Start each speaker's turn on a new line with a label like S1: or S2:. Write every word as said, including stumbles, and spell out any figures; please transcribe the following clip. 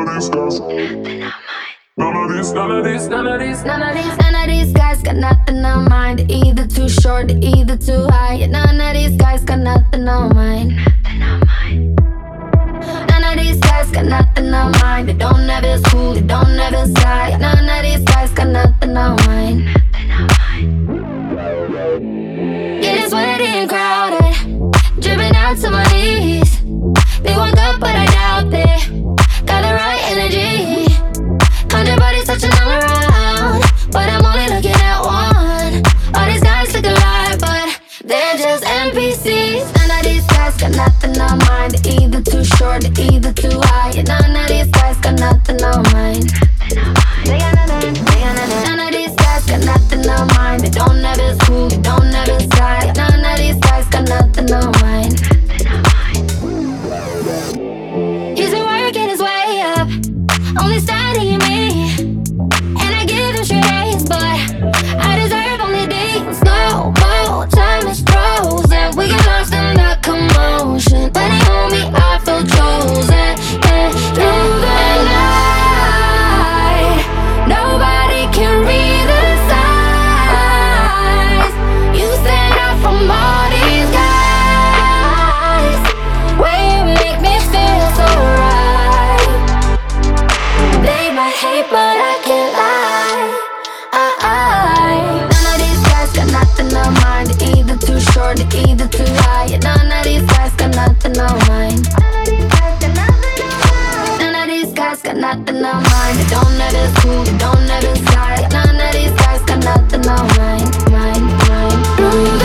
S1: None of these, none of these, none of these, none of these, none of these guys got nothing on mine. They're either too short, they're either too high. Yeah, none of these guys got nothing on mine. Nothing on mine. None of these guys got nothing on mine. They don't ever school, they don't ever side. None of these guys got nothing on mine. Nothing on mine. Getting sweaty and crowded, dripping out to my knees. They woke up, but I doubt they got the right energy. Hundred bodies touching all around, but I'm only looking at one. All these guys look alive, but they're just N P Cs. None of these guys got nothing on mine. They're either too short, they're either too high. Yeah, none of these guys got nothing on mine. They got nothing, they got nothing. None of these guys got nothing on mine. They don't ever school, they don't ever side. None of these guys got nothing on mine. He's been working his way up, only studying me, and I give him straight A's, but I deserve only D's. Slow mo, time is frozen. We get lost in the commotion. When he hold me, I feel chosen. And through the night, nobody can read the signs. You stand out from all these guys. Way you make me feel so right. They might hate, but I can't lie. I, I. None of these guys got nothing on mine. They're either too short, they're either too high. Yeah, none of these guys got nothing on mine. None of these guys got nothing on mine. They don't ever school, they don't ever side. None of these guys got nothing on mine, mine, mine.